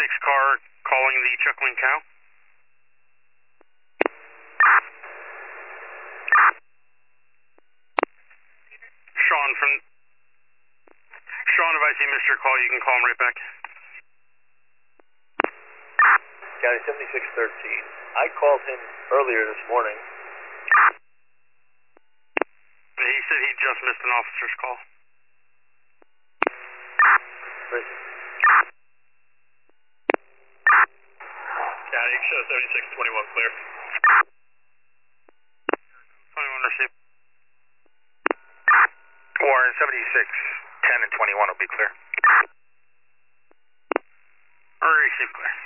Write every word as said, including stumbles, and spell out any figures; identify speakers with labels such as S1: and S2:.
S1: seventy-six car calling the Chuckling Cow. Sean from... Sean, if I see missed your call, you can call him right back.
S2: County seventy-six thirteen. I called him earlier this morning.
S1: He said he just missed an officer's call.
S2: Prison.
S3: County, show seventy-six twenty-one clear.
S1: twenty-one received.
S4: Warren, seventy-six ten and twenty-one will be clear.
S1: Or received clear.